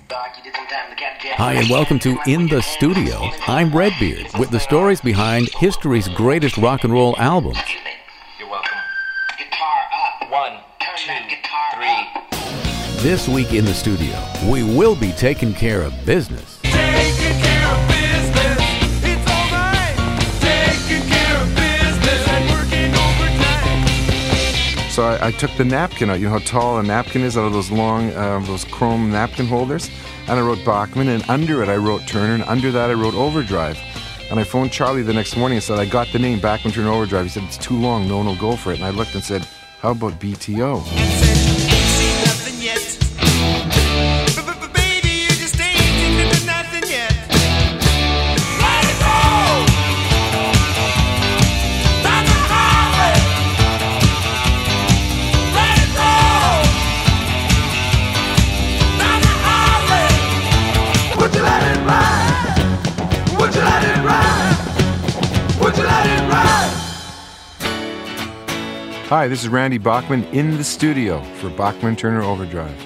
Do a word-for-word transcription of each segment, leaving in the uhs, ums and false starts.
Hi, and welcome to In the Studio. I'm Redbeard with the stories behind history's greatest rock and roll albums. You're welcome. Guitar up. One, two, three. This week in the studio, we will be taking care of business. Taking care of business, it's all right. Taking care of business and working overtime. So I, I took the napkin out. You know how tall a napkin is out of those long, uh, those chrome napkin holders? And I wrote Bachman, and under it I wrote Turner, and under that I wrote Overdrive. And I phoned Charlie the next morning and said, I got the name Bachman Turner Overdrive. He said, it's too long, no one will go for it. And I looked and said, how about B T O? Hi, this is Randy Bachman in the studio for Bachman Turner Overdrive.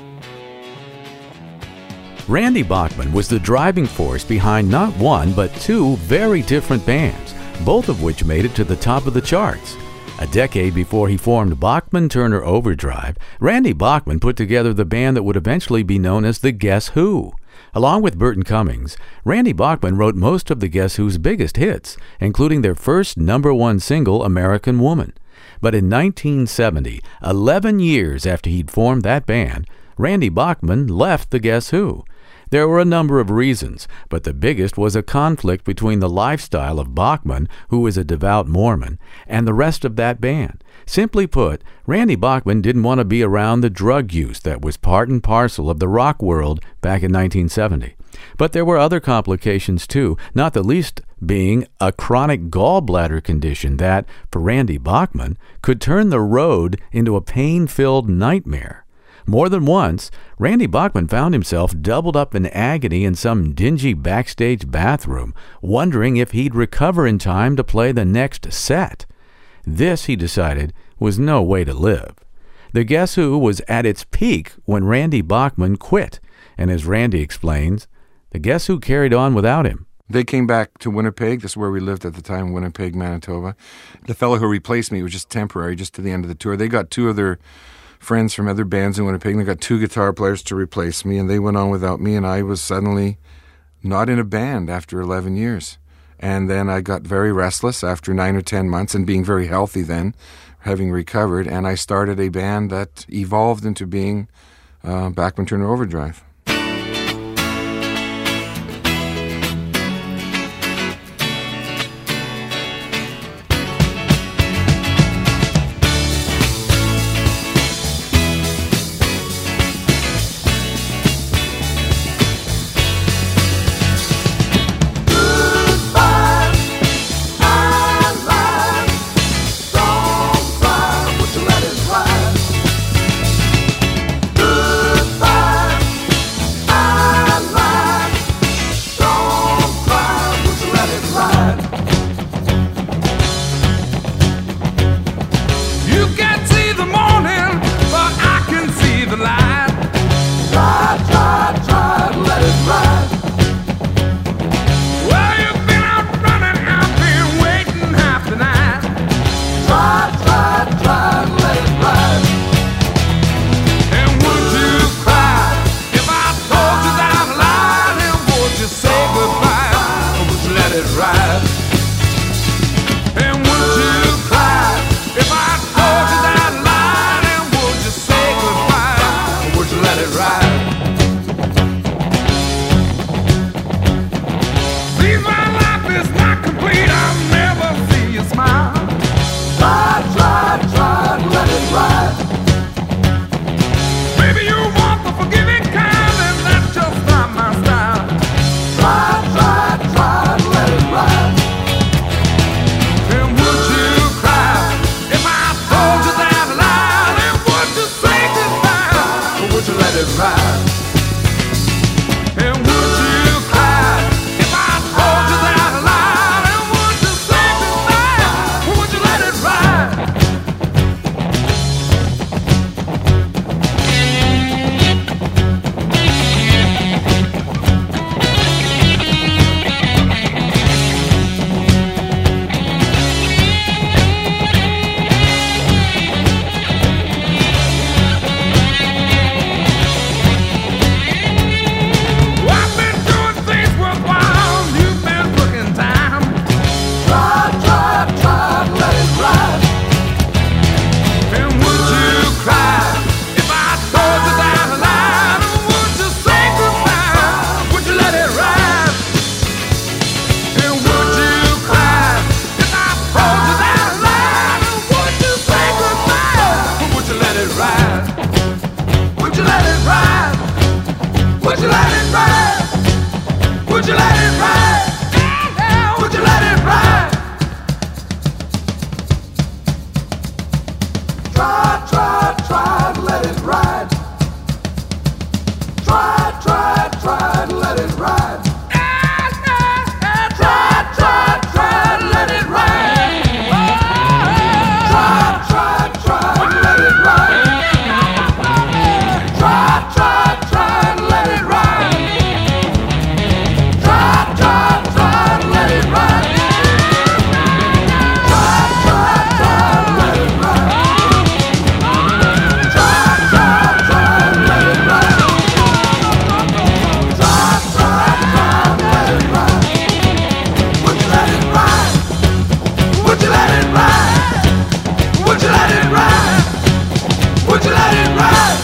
Randy Bachman was the driving force behind not one, but two very different bands, both of which made it to the top of the charts. A decade before he formed Bachman Turner Overdrive, Randy Bachman put together the band that would eventually be known as the Guess Who. Along with Burton Cummings, Randy Bachman wrote most of the Guess Who's biggest hits, including their first number one single, American Woman. But in nineteen seventy, eleven years after he'd formed that band, Randy Bachman left the Guess Who. There were a number of reasons, but the biggest was a conflict between the lifestyle of Bachman, who is a devout Mormon, and the rest of that band. Simply put, Randy Bachman didn't want to be around the drug use that was part and parcel of the rock world back in nineteen seventy. But there were other complications too, not the least being a chronic gallbladder condition that, for Randy Bachman, could turn the road into a pain-filled nightmare. More than once, Randy Bachman found himself doubled up in agony in some dingy backstage bathroom, wondering if he'd recover in time to play the next set. This, he decided, was no way to live. The Guess Who was at its peak when Randy Bachman quit, and as Randy explains, the Guess Who carried on without him. They came back to Winnipeg. This is where we lived at the time, Winnipeg, Manitoba. The fellow who replaced me was just temporary, just to the end of the tour. They got two of their friends from other bands in Winnipeg, and they got two guitar players to replace me, and they went on without me, and I was suddenly not in a band after eleven years. And then I got very restless after nine or ten months, and being very healthy then, having recovered, and I started a band that evolved into being uh, Bachman Turner Overdrive. Would you let it ride? Would you let it ride? Try, try, try to let it ride. Try, try, try to let it ride. Try, try, try to let it ride. Try, try, try to let it ride. Try, try, try to let it ride. Try, try, try to let it ride. Try, try, try to let it ride. Try, try, try to let it ride. Try, try, try to let it ride. Would you let it ride? Would you let it ride? Would you let it ride? Would you let it ride?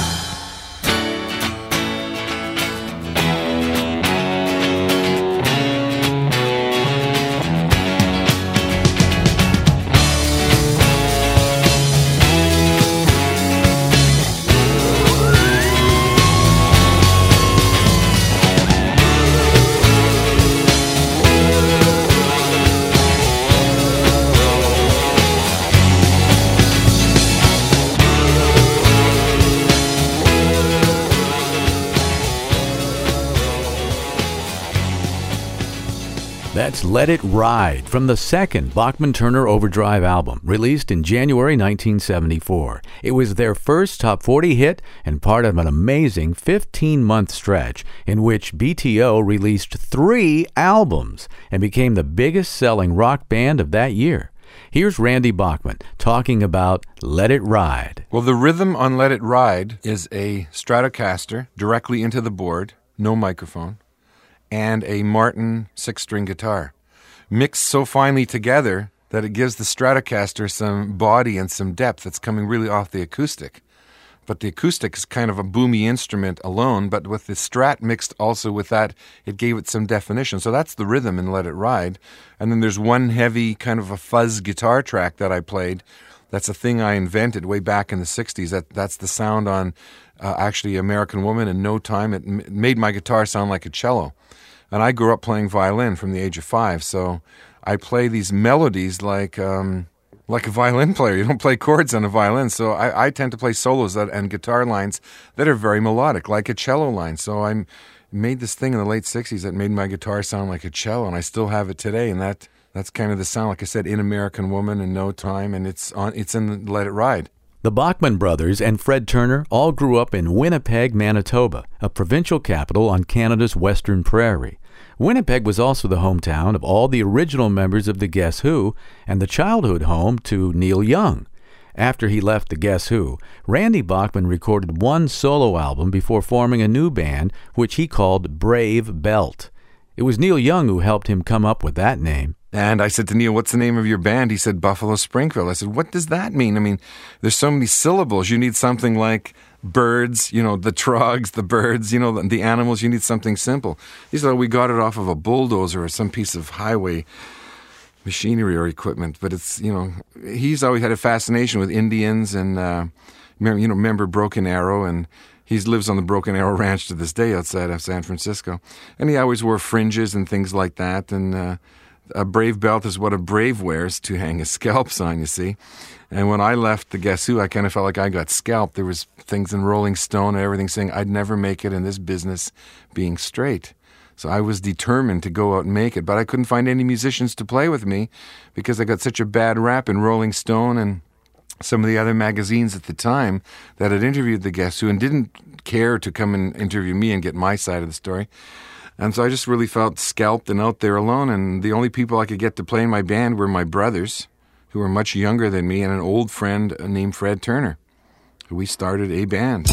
That's Let It Ride from the second Bachman-Turner Overdrive album, released in January nineteen seventy-four. It was their first top forty hit and part of an amazing fifteen-month stretch in which B T O released three albums and became the biggest-selling rock band of that year. Here's Randy Bachman talking about Let It Ride. Well, the rhythm on Let It Ride is a Stratocaster directly into the board, no microphone, and a Martin six-string guitar, mixed so finely together that it gives the Stratocaster some body and some depth that's coming really off the acoustic. But the acoustic is kind of a boomy instrument alone, but with the Strat mixed also with that, it gave it some definition. So that's the rhythm in Let It Ride. And then there's one heavy kind of a fuzz guitar track that I played. That's a thing I invented way back in the sixties. That That's the sound on uh, actually American Woman in no time. It m- made my guitar sound like a cello. And I grew up playing violin from the age of five, so I play these melodies like um, like a violin player. You don't play chords on a violin, so I, I tend to play solos that, and guitar lines that are very melodic, like a cello line. So I made this thing in the late sixties that made my guitar sound like a cello, and I still have it today. And that that's kind of the sound, like I said, in American Woman in no time, and it's on it's in Let It Ride. The Bachman brothers and Fred Turner all grew up in Winnipeg, Manitoba, a provincial capital on Canada's western prairie. Winnipeg was also the hometown of all the original members of the Guess Who and the childhood home to Neil Young. After he left the Guess Who, Randy Bachman recorded one solo album before forming a new band, which he called Brave Belt. It was Neil Young who helped him come up with that name. And I said to Neil, what's the name of your band? He said, Buffalo Springfield. I said, what does that mean? I mean, there's so many syllables. You need something like birds, you know, the trogs, the birds, you know, the, the animals. You need something simple. He said, oh, we got it off of a bulldozer or some piece of highway machinery or equipment. But it's, you know, he's always had a fascination with Indians and, uh, you know, remember Broken Arrow, and he lives on the Broken Arrow Ranch to this day outside of San Francisco. And he always wore fringes and things like that. And uh, a brave belt is what a brave wears to hang his scalps on, you see. And when I left the Guess Who, I kind of felt like I got scalped. There was things in Rolling Stone and everything saying I'd never make it in this business being straight. So I was determined to go out and make it. But I couldn't find any musicians to play with me because I got such a bad rap in Rolling Stone and some of the other magazines at the time that had interviewed the Guess Who and didn't care to come and interview me and get my side of the story. And so I just really felt scalped and out there alone. And the only people I could get to play in my band were my brothers, who were much younger than me, and an old friend named Fred Turner. We started a band.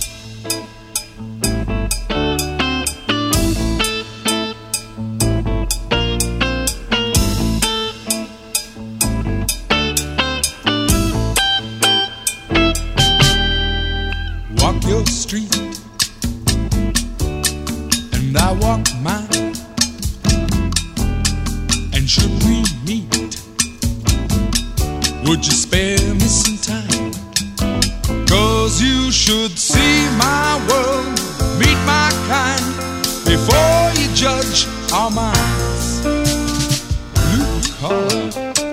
Walk your street, and I walk mine. And should we meet, would you spare me some time? 'Cause you should see my world, meet my kind, before you judge our minds. Blue collar.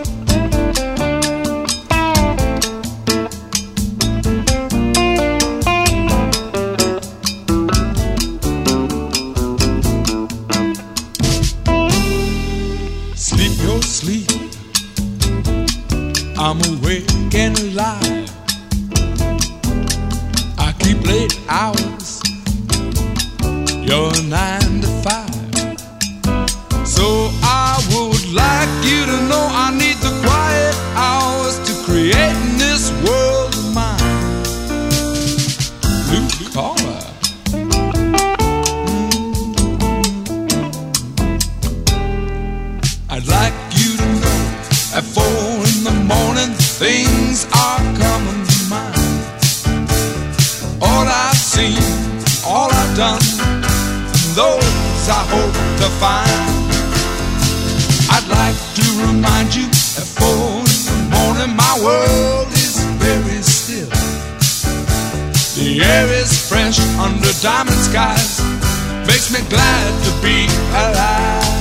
Sleep your sleep. I'm awake and alive. I keep late hours. You're nine to five. So I would like you to know I need the quiet hours to create in this world of mine. Blue collar. I'd like you to know at four in the morning things are coming to mind. All I've seen, all I've done, those I hope to find. I'd like to remind you at four in the morning my world is very still. The air is fresh under diamond skies, makes me glad to be alive.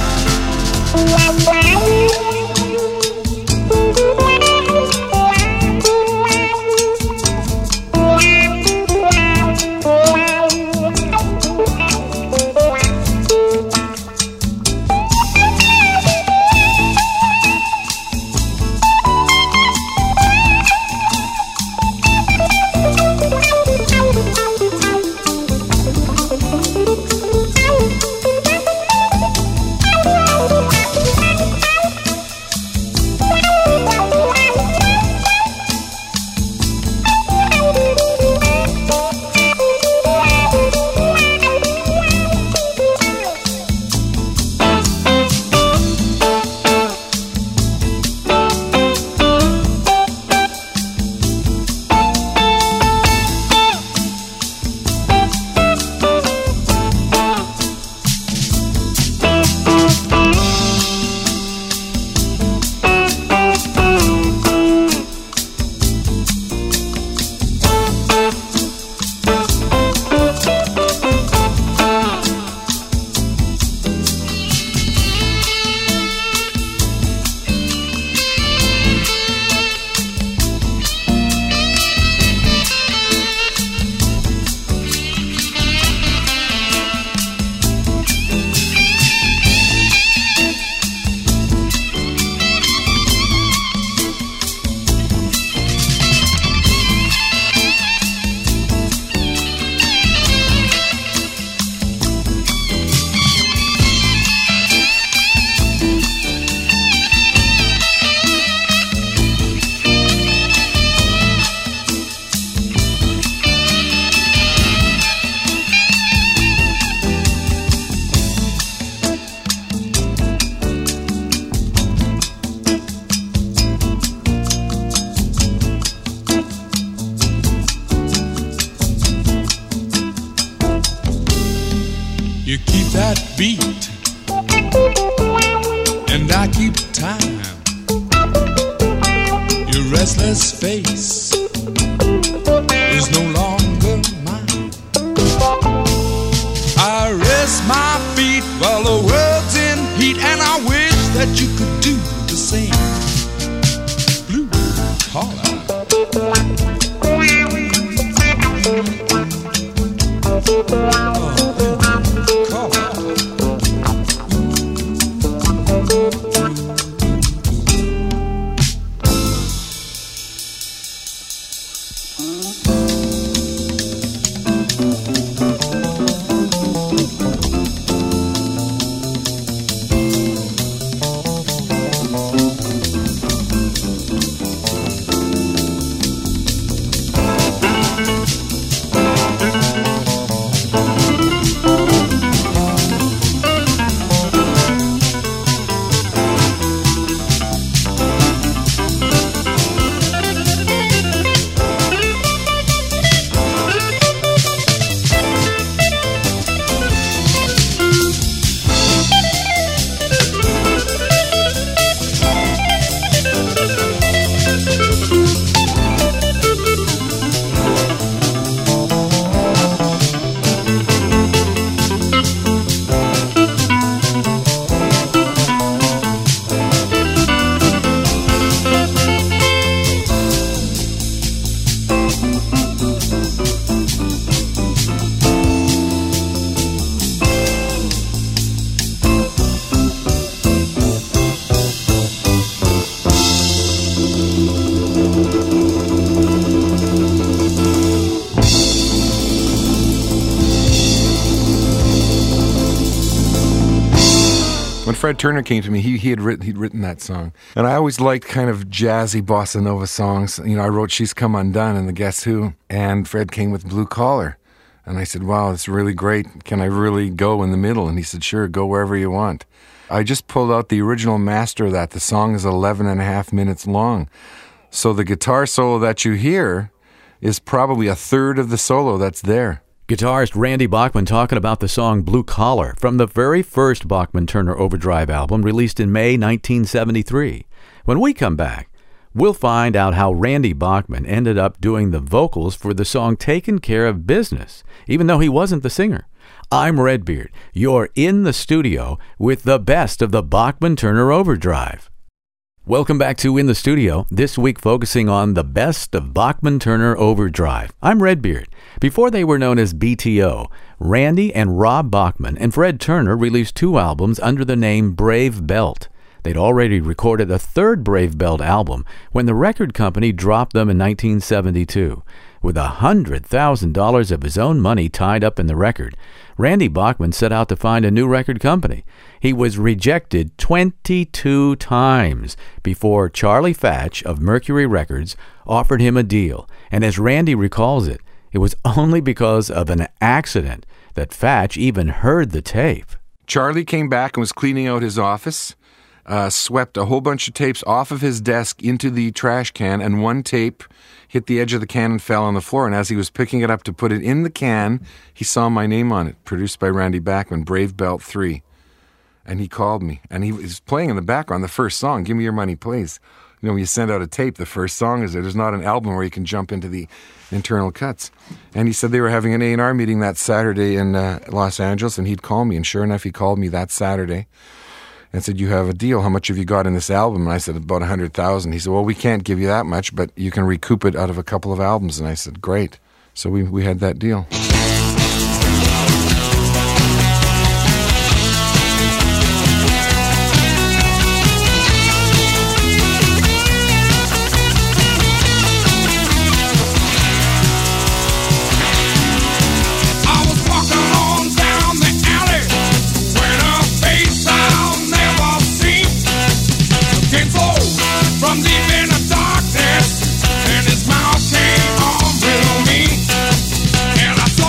You keep that beat, and I keep time. Your restless face is no longer mine. I rest my feet while the world's in heat, and I wish that you could do the same. Blue collar. Oh. When Fred Turner came to me, he he had written he'd written that song, and I always liked kind of jazzy bossa nova songs. You know, I wrote "She's Come Undone" and the Guess Who, and Fred came with "Blue Collar," and I said, "Wow, it's really great. Can I really go in the middle?" And he said, "Sure, go wherever you want." I just pulled out the original master of that. The song is eleven and a half minutes long, so the guitar solo that you hear is probably a third of the solo that's there. Guitarist Randy Bachman talking about the song Blue Collar from the very first Bachman-Turner Overdrive album released in May nineteen seventy-three. When we come back, we'll find out how Randy Bachman ended up doing the vocals for the song Taking Care of Business, even though he wasn't the singer. I'm Redbeard. You're in the studio with the best of the Bachman-Turner Overdrive. Welcome back to In the Studio, this week focusing on the best of Bachman-Turner Overdrive. I'm Redbeard. Before they were known as B T O, Randy and Rob Bachman and Fred Turner released two albums under the name Brave Belt. They'd already recorded a third Brave Belt album when the record company dropped them in nineteen seventy-two. With one hundred thousand dollars of his own money tied up in the record, Randy Bachman set out to find a new record company. He was rejected twenty-two times before Charlie Fatch of Mercury Records offered him a deal. And as Randy recalls it, it was only because of an accident that Fatch even heard the tape. Charlie came back and was cleaning out his office, uh, swept a whole bunch of tapes off of his desk into the trash can, and one tape hit the edge of the can and fell on the floor. And as he was picking it up to put it in the can, he saw my name on it, produced by Randy Bachman, Brave Belt three. And he called me, and he was playing in the background the first song, Give Me Your Money, Please. You know, when you send out a tape, the first song is there. There's not an album where you can jump into the internal cuts. And he said they were having an A and R meeting that Saturday in uh, Los Angeles, and he'd call me. And sure enough, he called me that Saturday and said, "You have a deal. How much have you got in this album?" And I said, "About one hundred thousand dollars. He said, "Well, we can't give you that much, but you can recoup it out of a couple of albums." And I said, "Great." So we, we had that deal. And I saw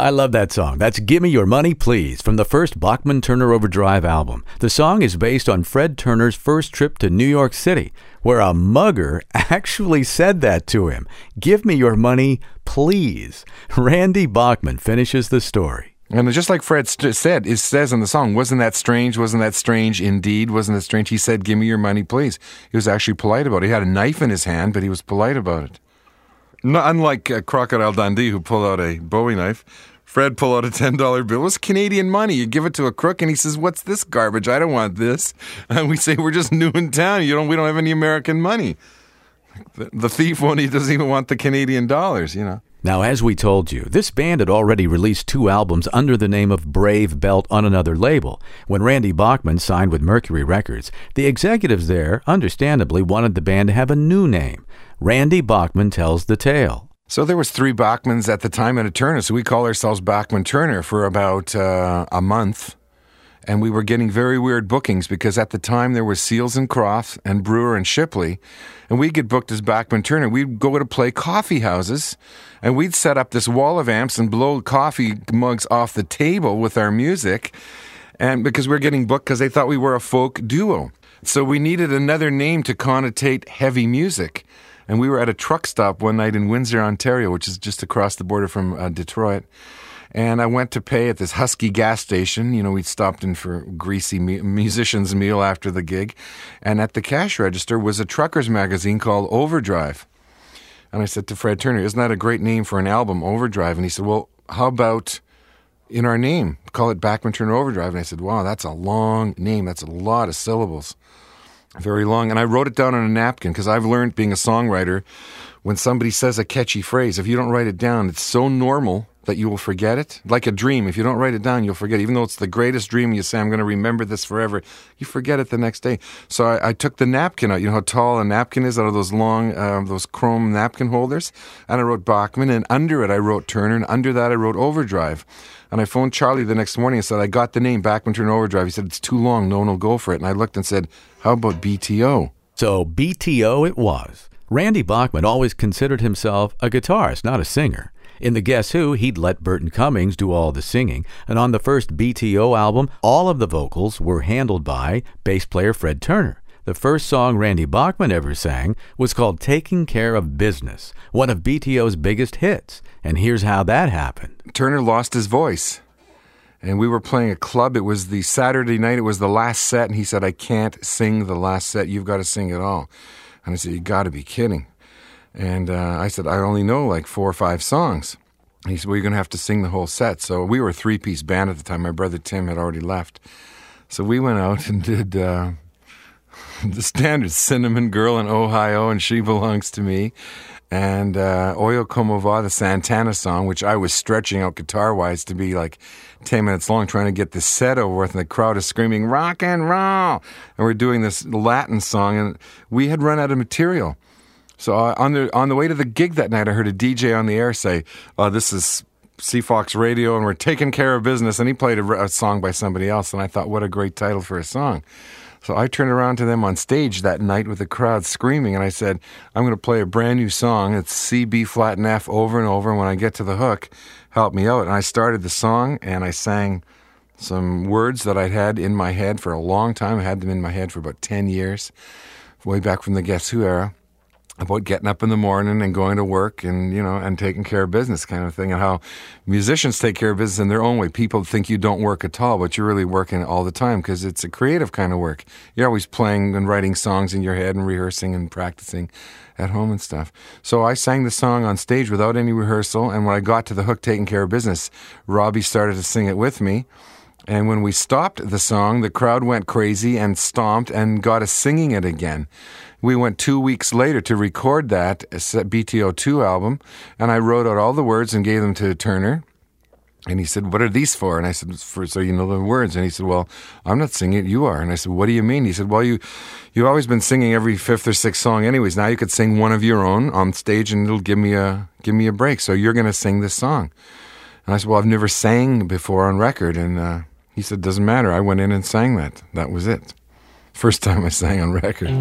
I love that song. That's Gimme Your Money, Please, from the first Bachman-Turner Overdrive album. The song is based on Fred Turner's first trip to New York City, where a mugger actually said that to him. Give me your money, please. Randy Bachman finishes the story. And just like Fred st- said, it says in the song, wasn't that strange? Wasn't that strange indeed? Wasn't that strange? He said, give me your money, please. He was actually polite about it. He had a knife in his hand, but he was polite about it. Not unlike uh, Crocodile Dundee, who pulled out a Bowie knife. Fred pulled out a ten dollar bill. It was Canadian money. You give it to a crook, and he says, what's this garbage? I don't want this. And we say, we're just new in town. You don't. We don't have any American money. The, the thief won't, he doesn't even want the Canadian dollars, you know. Now, as we told you, this band had already released two albums under the name of Brave Belt on another label. When Randy Bachman signed with Mercury Records, the executives there understandably wanted the band to have a new name. Randy Bachman Tells the Tale. So there was three Bachmans at the time at a Turner, so we called ourselves Bachman-Turner for about uh, a month. And we were getting very weird bookings because at the time there was Seals and Crofts and Brewer and Shipley. And we'd get booked as Bachman-Turner. We'd go to play coffee houses and we'd set up this wall of amps and blow coffee mugs off the table with our music. And because we were getting booked because they thought we were a folk duo. So we needed another name to connotate heavy music. And we were at a truck stop one night in Windsor, Ontario, which is just across the border from uh, Detroit. And I went to pay at this Husky gas station. You know, we'd stopped in for greasy mu- musician's meal after the gig. And at the cash register was a trucker's magazine called Overdrive. And I said to Fred Turner, isn't that a great name for an album, Overdrive? And he said, well, how about in our name? Call it Bachman-Turner Overdrive. And I said, wow, that's a long name. That's a lot of syllables. Very long. And I wrote it down on a napkin because I've learned being a songwriter, when somebody says a catchy phrase, if you don't write it down, it's so normal that you will forget it. Like a dream, if you don't write it down, you'll forget it. Even though it's the greatest dream, you say, I'm going to remember this forever, you forget it the next day. So I, I took the napkin out. You know how tall a napkin is out of those long, uh, those chrome napkin holders? And I wrote Bachman, and under it I wrote Turner, and under that I wrote Overdrive. And I phoned Charlie the next morning and said, I got the name Bachman-Turner Overdrive. He said, it's too long, no one will go for it. And I looked and said, how about B T O? So B T O it was. Randy Bachman always considered himself a guitarist, not a singer. In the Guess Who, he'd let Burton Cummings do all the singing, and on the first B T O album, all of the vocals were handled by bass player Fred Turner. The first song Randy Bachman ever sang was called Taking Care of Business, one of B T O's biggest hits. And here's how that happened. Turner lost his voice, and we were playing a club. It was the Saturday night. It was the last set, and he said, I can't sing the last set. You've got to sing it all. And I said, you got to be kidding. And uh, I said, I only know like four or five songs. And he said, well, you're going to have to sing the whole set. So we were a three-piece band at the time. My brother Tim had already left. So we went out and did uh, the standard Cinnamon Girl in Ohio and She Belongs to Me. And uh, Oyo Como Va, the Santana song, which I was stretching out guitar-wise to be like ten minutes long, trying to get this set over with, and the crowd is screaming, rock and roll! And we're doing this Latin song, and we had run out of material. So uh, on the on the way to the gig that night, I heard a D J on the air say, oh, this is C Fox Radio, and we're taking care of business. And he played a, a song by somebody else, and I thought, what a great title for a song. So I turned around to them on stage that night with the crowd screaming, and I said, I'm going to play a brand new song. It's C, B flat, and F over and over, and when I get to the hook, help me out. And I started the song, and I sang some words that I'd had in my head for a long time. I had them in my head for about ten years, way back from the Guess Who era, about getting up in the morning and going to work and, you know, and taking care of business kind of thing, and how musicians take care of business in their own way. People think you don't work at all, but you're really working all the time because it's a creative kind of work. You're always playing and writing songs in your head and rehearsing and practicing at home and stuff. So I sang the song on stage without any rehearsal, and when I got to the hook, Taking Care of Business, Robbie started to sing it with me. And when we stopped the song, the crowd went crazy and stomped and got us singing it again. We went two weeks later to record that B T O two album, and I wrote out all the words and gave them to Turner. And he said, what are these for? And I said, for so you know the words. And he said, well, I'm not singing it, you are. And I said, what do you mean? He said, well, you, you've always been singing every fifth or sixth song anyways. Now you could sing one of your own on stage and it'll give me a, give me a break. So you're going to sing this song. And I said, well, I've never sang before on record. And uh, he said, doesn't matter. I went in and sang that. That was it. First time I sang on record.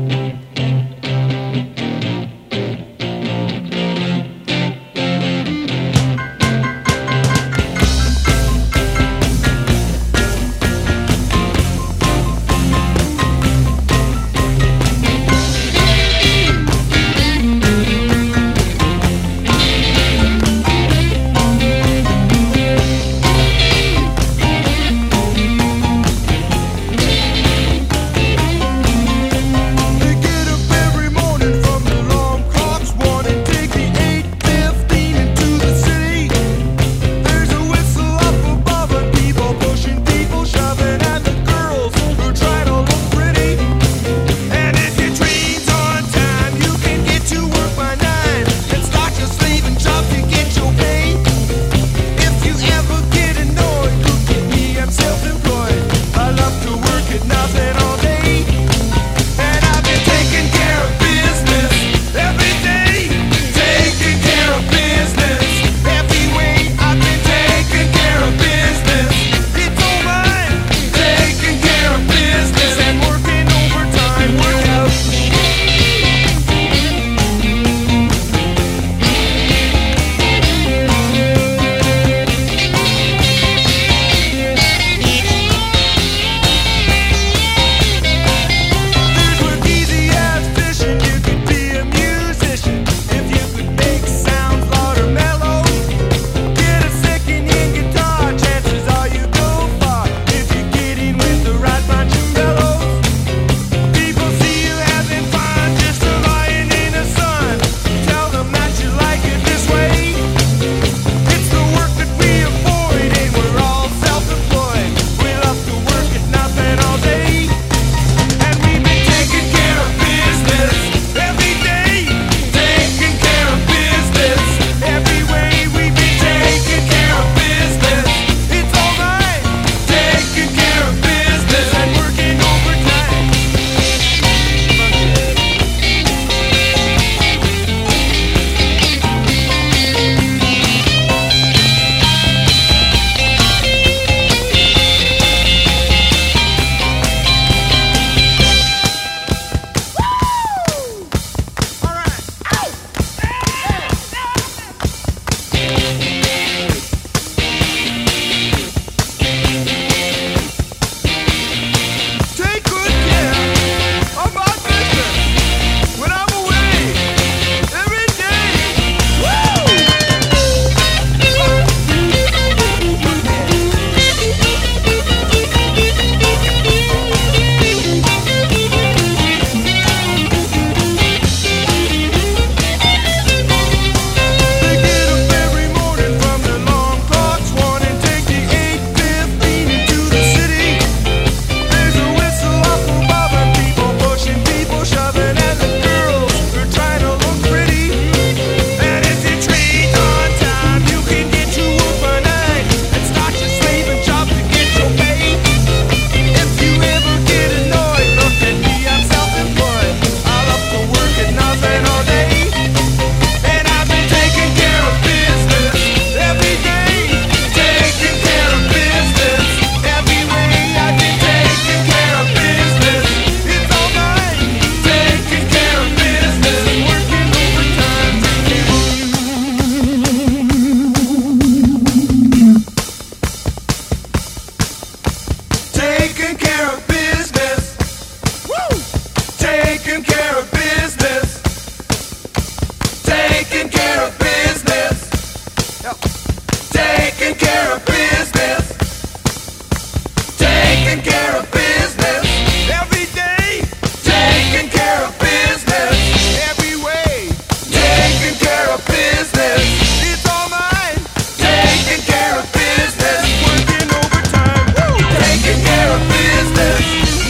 care of business. Taking care of business. Every day. Taking care of business. Every way. Taking care of business. It's all mine. Taking care of business. Working overtime. Woo! Taking care of business.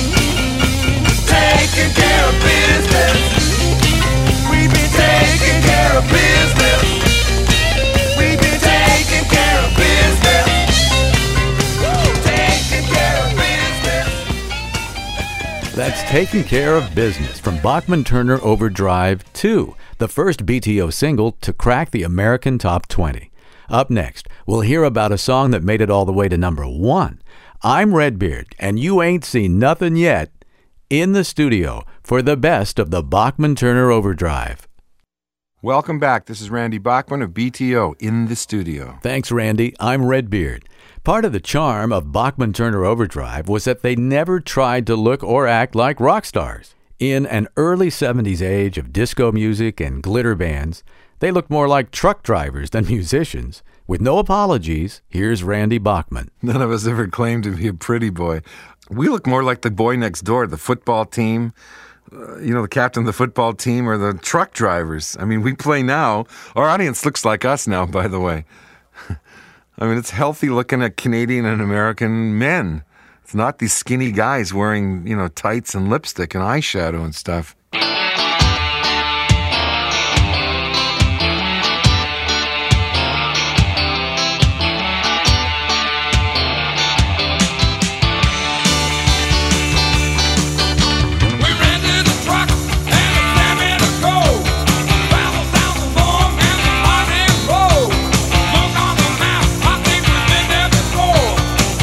Taking care of business. We've been taking care of business. We've been taking care of business. Woo! Taking care of business. That's Taking Care of Business from Bachman Turner Overdrive two, the first B T O single to crack the American Top twenty. Up next, we'll hear about a song that made it all the way to number one. I'm Redbeard, and you ain't seen nothing yet. In the studio for the best of the Bachman Turner Overdrive. Welcome back. This is Randy Bachman of B T O in the studio. Thanks, Randy. I'm Redbeard. Part of the charm of Bachman Turner Overdrive was that they never tried to look or act like rock stars. In an early seventies age of disco music and glitter bands, they looked more like truck drivers than musicians. With no apologies, here's Randy Bachman. None of us ever claimed to be a pretty boy. We look more like the boy next door, the football team, uh, you know, the captain of the football team, or the truck drivers. I mean, we play now. Our audience looks like us now, by the way. I mean, it's healthy looking at Canadian and American men. It's not these skinny guys wearing, you know, tights and lipstick and eyeshadow and stuff.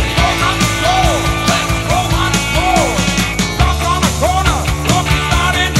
Started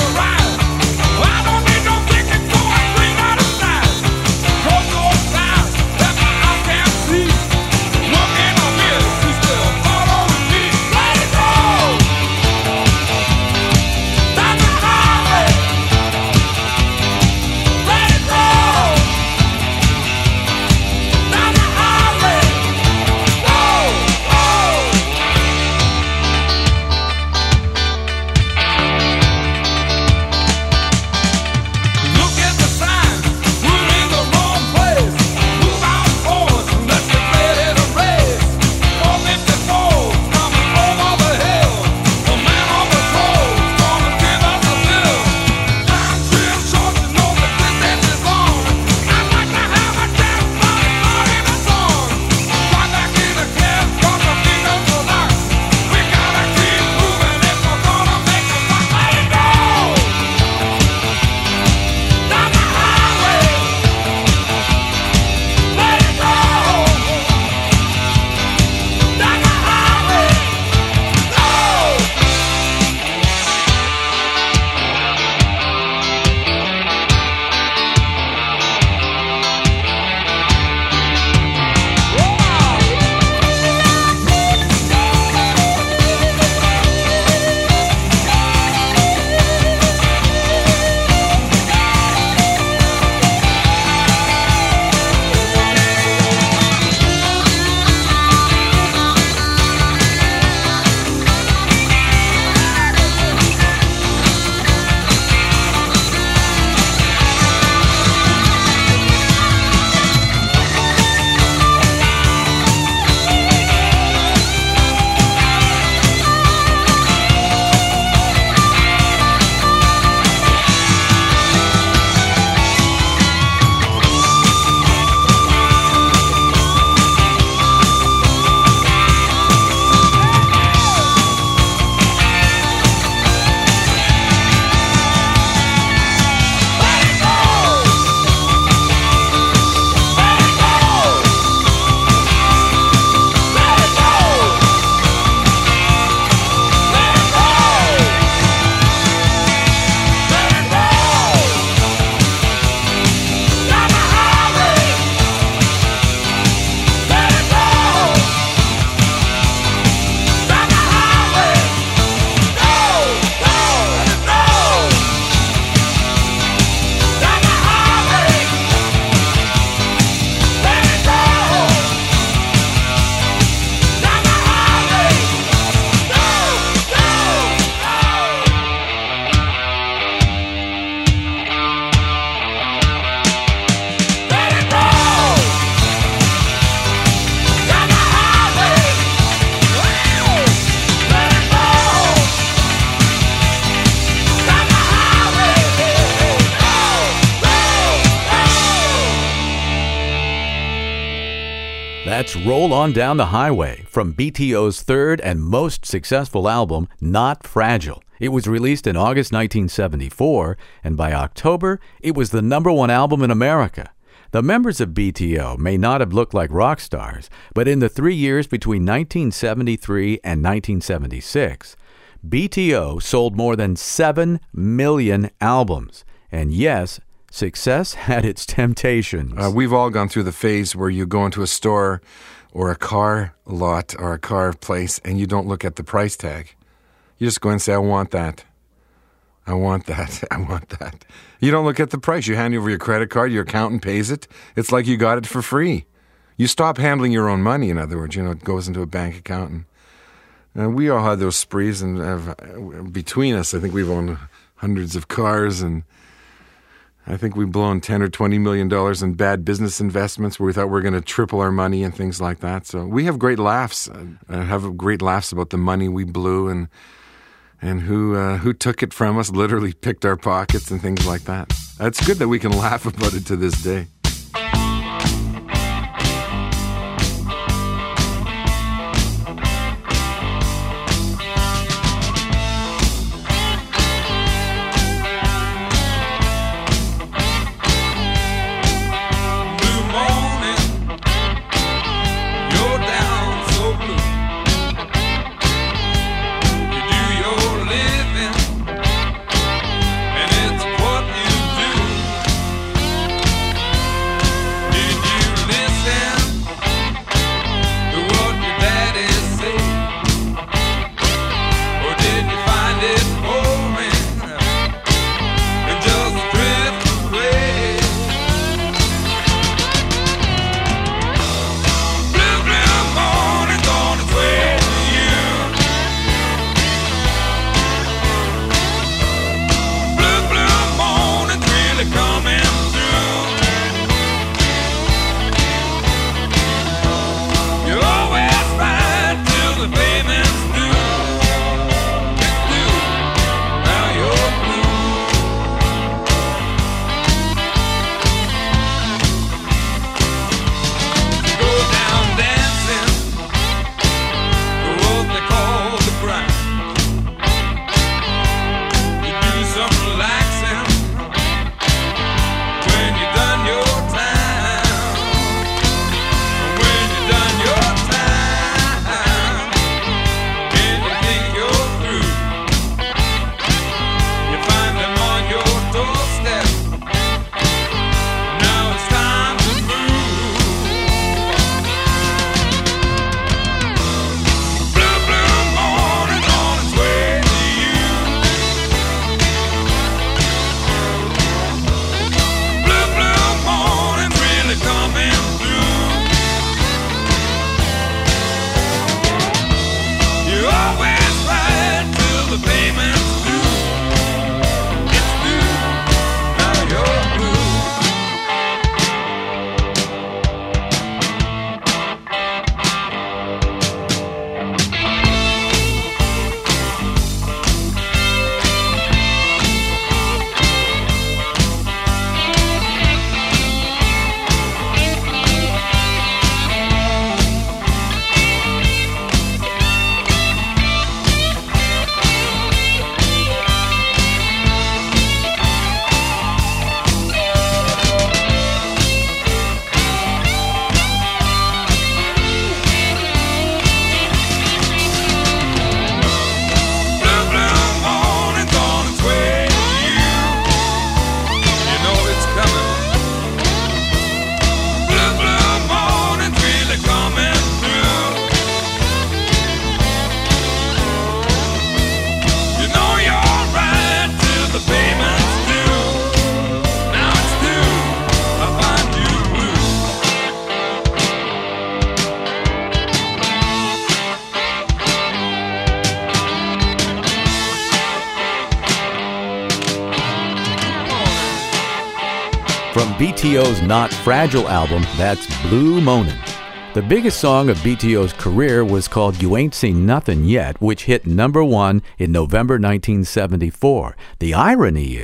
That's Roll On Down the Highway from B T O's third and most successful album, Not Fragile. It was released in August nineteen seventy-four, and by October, it was the number one album in America. The members of B T O may not have looked like rock stars, but in the three years between nineteen seventy-three and nineteen seventy-six, B T O sold more than seven million albums. And yes, success had its temptations. Uh, we've all gone through the phase where you go into a store or a car lot or a car place and you don't look at the price tag. You just go and say, I want that. I want that. I want that. You don't look at the price. You hand over your credit card, your accountant pays it. It's like you got it for free. You stop handling your own money, in other words. You know, it goes into a bank account. And, and we all had those sprees, and uh, between us, I think we've owned hundreds of cars, and I think we've blown ten or twenty million dollars in bad business investments where we thought we were going to triple our money and things like that. So we have great laughs, and have great laughs about the money we blew and and who uh, who took it from us, literally picked our pockets and things like that. It's good that we can laugh about it to this day. From B T O's Not Fragile album, that's Blue Monin'. The biggest song of B T O's career was called You Ain't Seen Nothin' Yet, which hit number one in November nineteen seventy-four. The irony is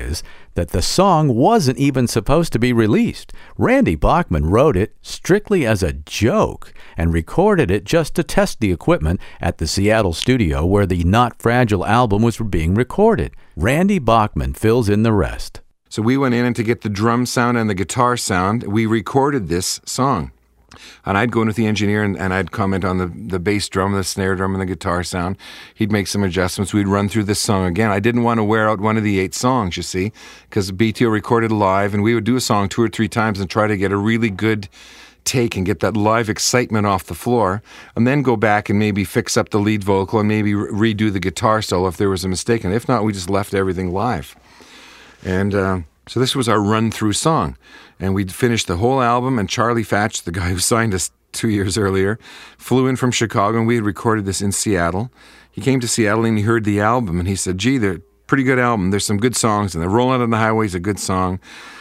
that the song wasn't even supposed to be released. Randy Bachman wrote it strictly as a joke and recorded it just to test the equipment at the Seattle studio where the Not Fragile album was being recorded. Randy Bachman fills in the rest. So we went in, and to get the drum sound and the guitar sound, we recorded this song. And I'd go in with the engineer, and, and I'd comment on the, the bass drum, the snare drum, and the guitar sound. He'd make some adjustments. We'd run through this song again. I didn't want to wear out one of the eight songs, you see, because B T O recorded live, and we would do a song two or three times and try to get a really good take and get that live excitement off the floor, and then go back and maybe fix up the lead vocal and maybe re- redo the guitar solo if there was a mistake. And if not, we just left everything live. And uh, so this was our run-through song. And we'd finished the whole album, and Charlie Fatch, the guy who signed us two years earlier, flew in from Chicago, and we had recorded this in Seattle. He came to Seattle, and he heard the album, and he said, gee, they're a pretty good album. There's some good songs, and the Rolling on the Highway is a good song.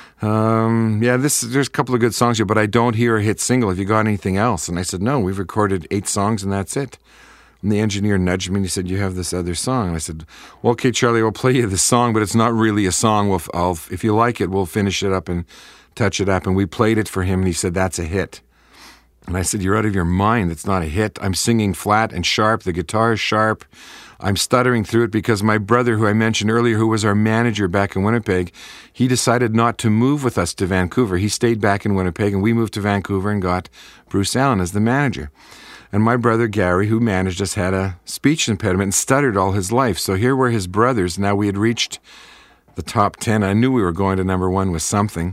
Um, yeah, this there's a couple of good songs here, but I don't hear a hit single. Have you got anything else? And I said, no, we've recorded eight songs, and that's it. And the engineer nudged me and he said, you have this other song. And I said, well, okay, Charlie, I'll play you this song, but it's not really a song. We'll, I'll, if you like it, we'll finish it up and touch it up. And we played it for him, and he said, that's a hit. And I said, you're out of your mind. It's not a hit. I'm singing flat and sharp. The guitar is sharp. I'm stuttering through it because my brother, who I mentioned earlier, who was our manager back in Winnipeg, he decided not to move with us to Vancouver. He stayed back in Winnipeg, and we moved to Vancouver and got Bruce Allen as the manager. And my brother, Gary, who managed us, had a speech impediment and stuttered all his life. So here were his brothers. Now we had reached the top ten. I knew we were going to number one with something.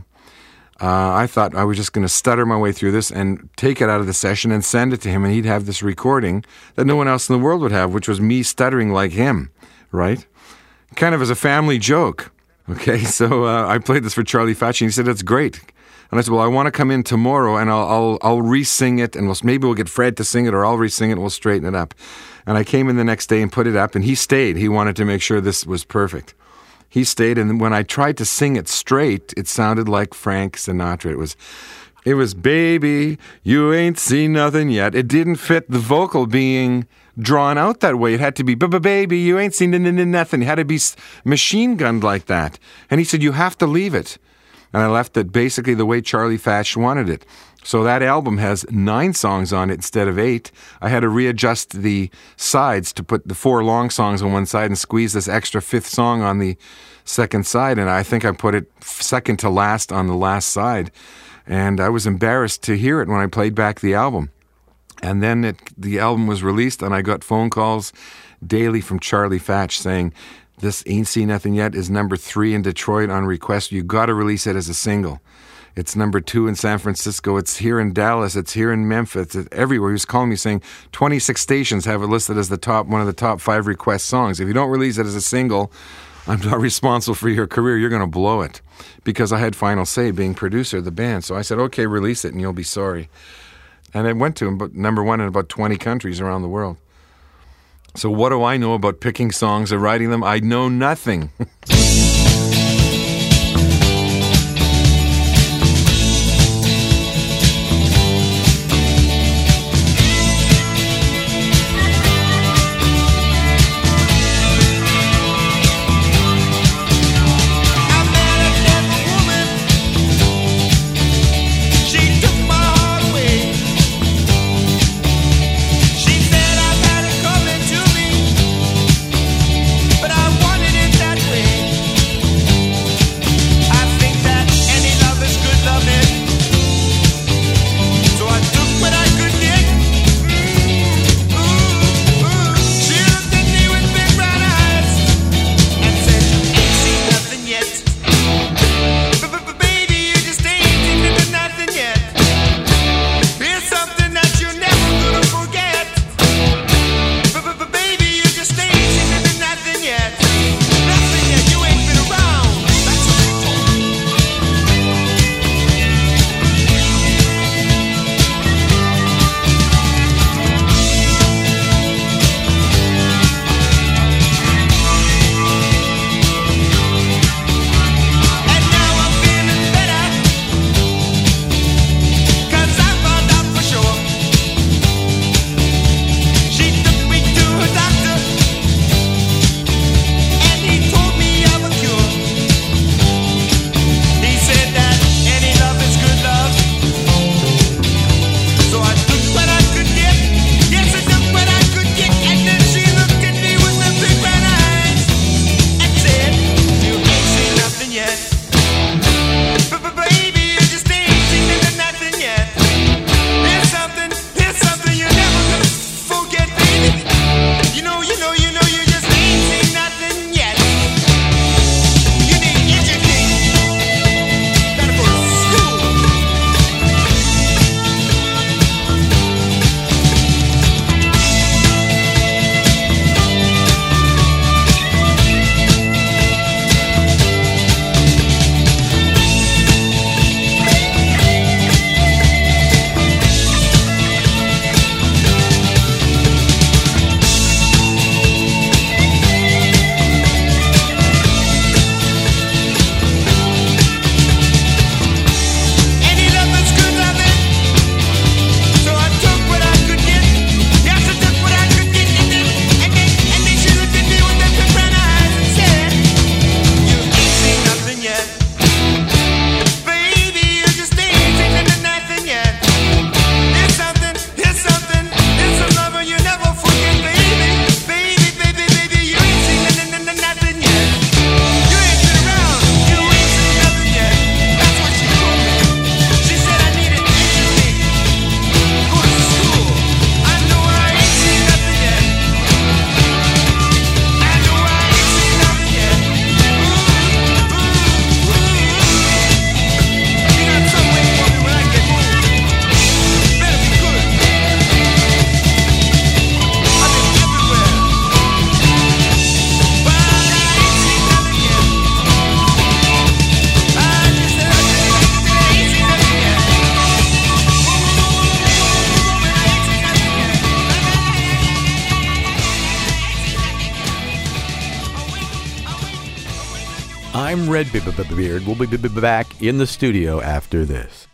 Uh, I thought I was just going to stutter my way through this and take it out of the session and send it to him, and he'd have this recording that no one else in the world would have, which was me stuttering like him, right? Kind of as a family joke. Okay, so uh, I played this for Charlie Fatch, and he said, that's great. And I said, well, I want to come in tomorrow, and I'll I'll, I'll re-sing it, and we'll, maybe we'll get Fred to sing it, or I'll re-sing it, and we'll straighten it up. And I came in the next day and put it up, and he stayed. He wanted to make sure this was perfect. He stayed, and when I tried to sing it straight, it sounded like Frank Sinatra. It was, it was, baby, you ain't seen nothing yet. It didn't fit the vocal being drawn out that way. It had to be, baby, you ain't seen nothing. It had to be machine gunned like that. And he said, you have to leave it. And I left it basically the way Charlie Fatch wanted it. So that album has nine songs on it instead of eight. I had to readjust the sides to put the four long songs on one side and squeeze this extra fifth song on the second side. And I think I put it second to last on the last side. And I was embarrassed to hear it when I played back the album. And then it, the album was released, and I got phone calls daily from Charlie Fatch saying, this Ain't Seen Nothing Yet is number three in Detroit on request. You got to release it as a single. It's number two in San Francisco. It's here in Dallas. It's here in Memphis. It's everywhere. He was calling me saying twenty-six stations have it listed as the top, one of the top five request songs. If you don't release it as a single, I'm not responsible for your career. You're going to blow it. Because I had final say being producer of the band. So I said, okay, release it and you'll be sorry. And it went to him, but number one in about twenty countries around the world. So what do I know about picking songs or writing them? I know nothing. But I wanted it that way. I'm Redbeard. We'll be back in the studio after this.